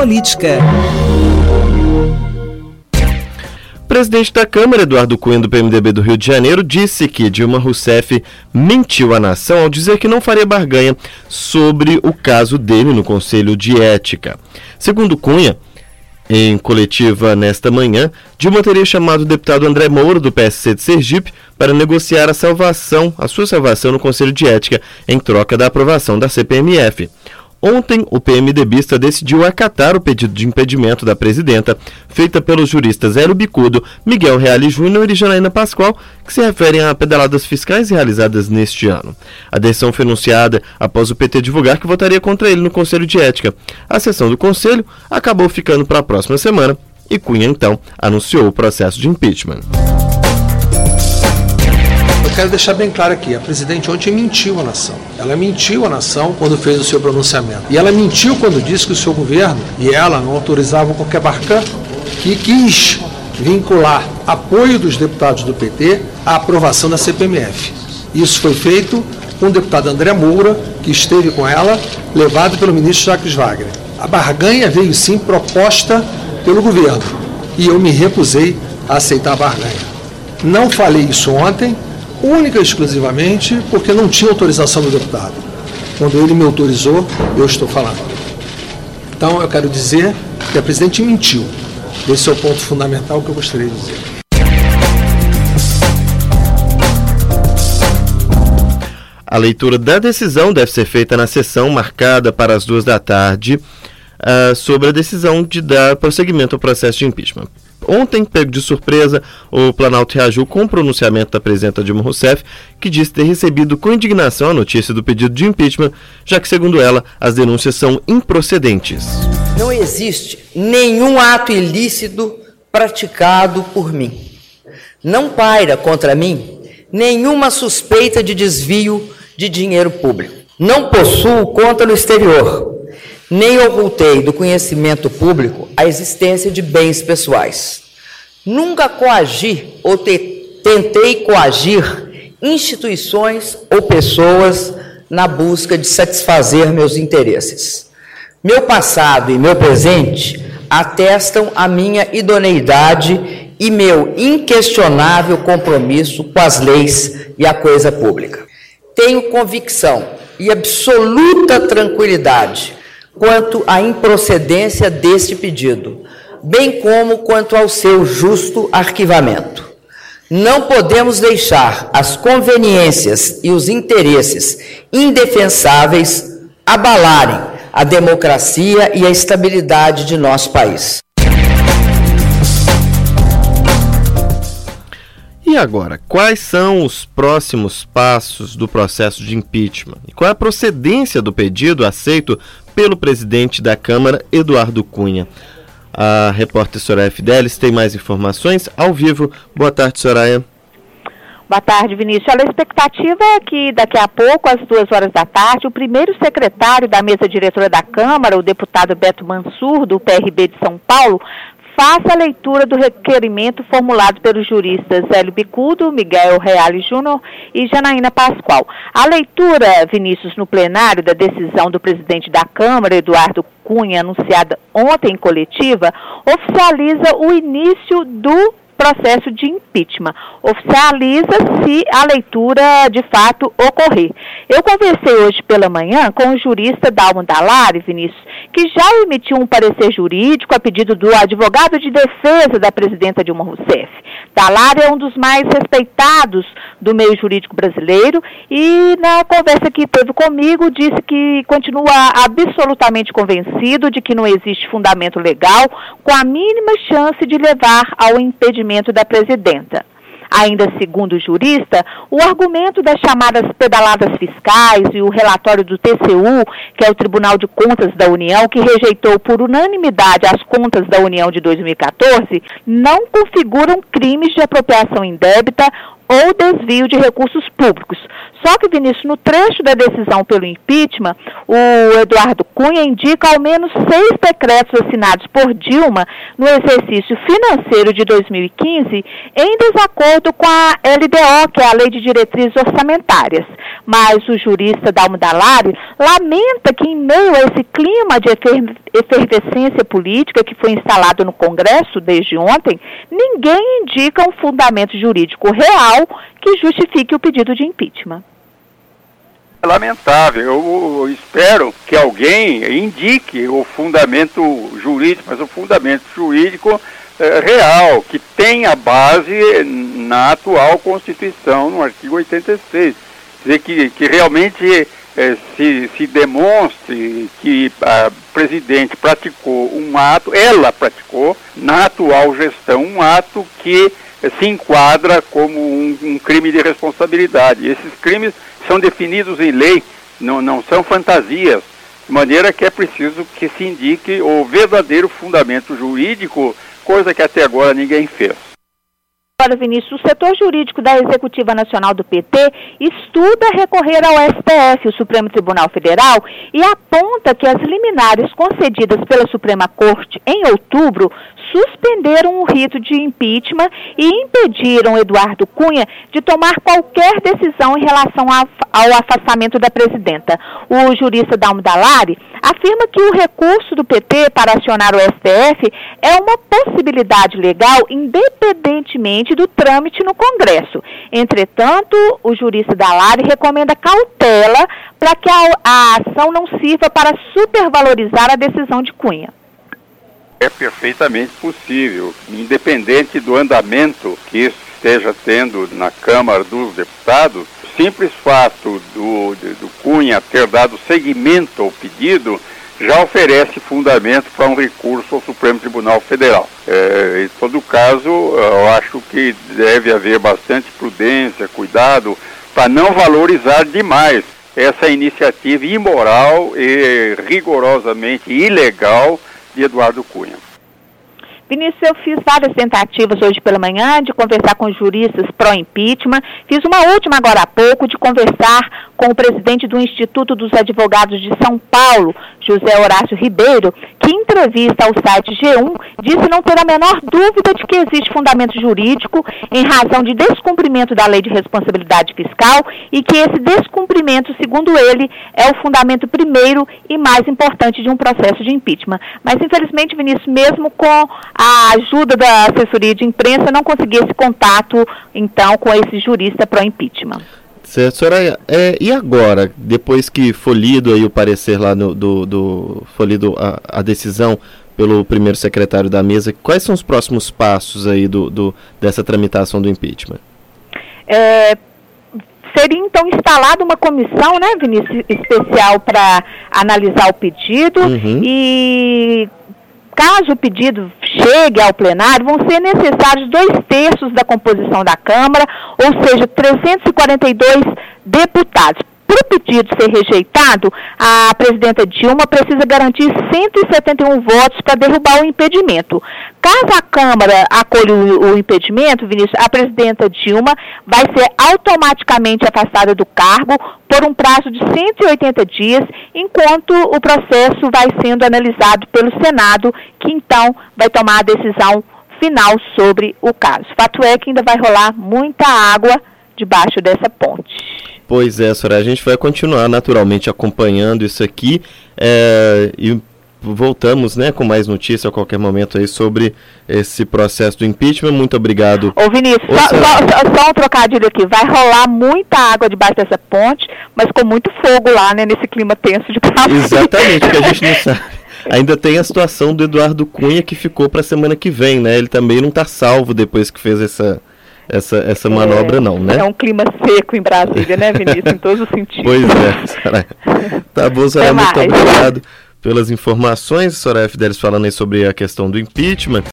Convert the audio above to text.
política. O presidente da Câmara, Eduardo Cunha, do PMDB do Rio de Janeiro, disse que Dilma Rousseff mentiu à nação ao dizer que não faria barganha sobre o caso dele no Conselho de Ética. Segundo Cunha, em coletiva nesta manhã, Dilma teria chamado o deputado André Moura, do PSC de Sergipe, para negociar a sua salvação no Conselho de Ética, em troca da aprovação da CPMF. Ontem, o PMDBista decidiu acatar o pedido de impedimento da presidenta, feita pelos juristas Hélio Bicudo, Miguel Reale Júnior e Janaína Pascoal, que se referem a pedaladas fiscais realizadas neste ano. A decisão foi anunciada após o PT divulgar que votaria contra ele no Conselho de Ética. A sessão do Conselho acabou ficando para a próxima semana e Cunha, então, anunciou o processo de impeachment. Eu quero deixar bem claro aqui, a presidente ontem mentiu à nação. Ela mentiu à nação quando fez o seu pronunciamento. E ela mentiu quando disse que o seu governo e ela não autorizavam qualquer barganha e quis vincular apoio dos deputados do PT à aprovação da CPMF. Isso foi feito com o deputado André Moura, que esteve com ela, levado pelo ministro Jacques Wagner. A barganha veio sim proposta pelo governo e eu me recusei a aceitar a barganha. Não falei isso ontem, única e exclusivamente porque não tinha autorização do deputado. Quando ele me autorizou, eu estou falando. Então eu quero dizer que a presidente mentiu. Esse é o ponto fundamental que eu gostaria de dizer. A leitura da decisão deve ser feita na sessão marcada para as 14h, sobre a decisão de dar prosseguimento ao processo de impeachment. Ontem, pego de surpresa, o Planalto reagiu com o pronunciamento da presidenta Dilma Rousseff, que disse ter recebido com indignação a notícia do pedido de impeachment, já que, segundo ela, as denúncias são improcedentes. Não existe nenhum ato ilícito praticado por mim. Não paira contra mim nenhuma suspeita de desvio de dinheiro público. Não possuo conta no exterior, nem ocultei do conhecimento público a existência de bens pessoais. Nunca coagi ou tentei coagir instituições ou pessoas na busca de satisfazer meus interesses. Meu passado e meu presente atestam a minha idoneidade e meu inquestionável compromisso com as leis e a coisa pública. Tenho convicção e absoluta tranquilidade quanto à improcedência deste pedido, bem como quanto ao seu justo arquivamento. Não podemos deixar as conveniências e os interesses indefensáveis abalarem a democracia e a estabilidade de nosso país. E agora, quais são os próximos passos do processo de impeachment? E qual é a procedência do pedido aceito pelo presidente da Câmara, Eduardo Cunha? A repórter Soraya Fidelis tem mais informações ao vivo. Boa tarde, Soraya. Boa tarde, Vinícius. A expectativa é que daqui a pouco, às 14h da tarde, o primeiro secretário da mesa diretora da Câmara, o deputado Beto Mansur, do PRB de São Paulo, faça a leitura do requerimento formulado pelos juristas Hélio Bicudo, Miguel Reale Júnior e Janaína Pascoal. A leitura, Vinícius, no plenário da decisão do presidente da Câmara, Eduardo Cunha, anunciada ontem em coletiva, oficializa o início do processo de impeachment. Oficializa se a leitura de fato ocorrer. Eu conversei hoje pela manhã com o jurista Dalmo Dallari, Vinícius, que já emitiu um parecer jurídico a pedido do advogado de defesa da presidenta Dilma Rousseff. Dallari é um dos mais respeitados do meio jurídico brasileiro e na conversa que teve comigo disse que continua absolutamente convencido de que não existe fundamento legal com a mínima chance de levar ao impedimento da presidenta. Ainda segundo o jurista, o argumento das chamadas pedaladas fiscais e o relatório do TCU, que é o Tribunal de Contas da União, que rejeitou por unanimidade as contas da União de 2014, não configuram crimes de apropriação indébita ou desvio de recursos públicos. Só que, Vinícius, no trecho da decisão pelo impeachment, o Eduardo Cunha indica ao menos 6 decretos assinados por Dilma no exercício financeiro de 2015 em desacordo com a LDO, que é a Lei de Diretrizes Orçamentárias. Mas o jurista Dalmo Dallari lamenta que, em meio a esse clima de efervescência política que foi instalado no Congresso desde ontem, ninguém indica um fundamento jurídico real que justifique o pedido de impeachment. É lamentável. Eu espero que alguém indique o fundamento jurídico, mas o fundamento jurídico real, que tenha base na atual Constituição, no artigo 86. Quer dizer, que realmente se demonstre que a presidente praticou um ato, ela praticou, na atual gestão, um ato que se enquadra como um crime de responsabilidade. Esses crimes são definidos em lei, não são fantasias, de maneira que é preciso que se indique o verdadeiro fundamento jurídico, coisa que até agora ninguém fez. Agora, Vinícius, o setor jurídico da Executiva Nacional do PT estuda recorrer ao STF, o Supremo Tribunal Federal, e aponta que as liminares concedidas pela Suprema Corte em outubro suspenderam o rito de impeachment e impediram Eduardo Cunha de tomar qualquer decisão em relação ao afastamento da presidenta. O jurista Dalmo Dallari afirma que o recurso do PT para acionar o STF é uma possibilidade legal independentemente do trâmite no Congresso. Entretanto, o jurista Dallari recomenda cautela para que a ação não sirva para supervalorizar a decisão de Cunha. É perfeitamente possível, independente do andamento que isso esteja tendo na Câmara dos Deputados, o simples fato do Cunha ter dado seguimento ao pedido já oferece fundamento para um recurso ao Supremo Tribunal Federal. Em todo caso, eu acho que deve haver bastante prudência, cuidado, para não valorizar demais essa iniciativa imoral e rigorosamente ilegal de Eduardo Cunha. Vinícius, eu fiz várias tentativas hoje pela manhã de conversar com juristas pró-impeachment. Fiz uma última agora há pouco de conversar com o presidente do Instituto dos Advogados de São Paulo, José Horácio Ribeiro, que em entrevista ao site G1 disse não ter a menor dúvida de que existe fundamento jurídico em razão de descumprimento da Lei de Responsabilidade Fiscal e que esse descumprimento, segundo ele, é o fundamento primeiro e mais importante de um processo de impeachment. Mas, infelizmente, Vinícius, mesmo com a ajuda da assessoria de imprensa, não consegui esse contato, então, com esse jurista pró-impeachment. Certo, Soraya, e agora, depois que for lido aí o parecer lá for lido a decisão pelo primeiro secretário da mesa, quais são os próximos passos aí dessa tramitação do impeachment? Seria, então, instalada uma comissão, né, Vinícius, especial para analisar o pedido e, caso o pedido chegue ao plenário, vão ser necessários 2/3 da composição da Câmara, ou seja, 342 deputados. Para o pedido ser rejeitado, a presidenta Dilma precisa garantir 171 votos para derrubar o impedimento. Caso a Câmara acolha o impedimento, Vinícius, a presidenta Dilma vai ser automaticamente afastada do cargo por um prazo de 180 dias, enquanto o processo vai sendo analisado pelo Senado, que então vai tomar a decisão final sobre o caso. Fato é que ainda vai rolar muita água debaixo dessa ponte. Pois é, Soraya, a gente vai continuar naturalmente acompanhando isso aqui e voltamos, né, com mais notícia a qualquer momento aí sobre esse processo do impeachment. Muito obrigado. Ô Vinícius, só um trocadilho aqui, vai rolar muita água debaixo dessa ponte, mas com muito fogo lá, né, nesse clima tenso de Brasília. Exatamente, que a gente não sabe. Ainda tem a situação do Eduardo Cunha que ficou para a semana que vem, né, ele também não está salvo depois que fez essa manobra não, né? É um clima seco em Brasília, né, Vinícius, em todos os sentidos. Pois é, Soraya. Tá bom, Soraya, muito obrigado pelas informações. Soraya Fidelis falando aí sobre a questão do impeachment.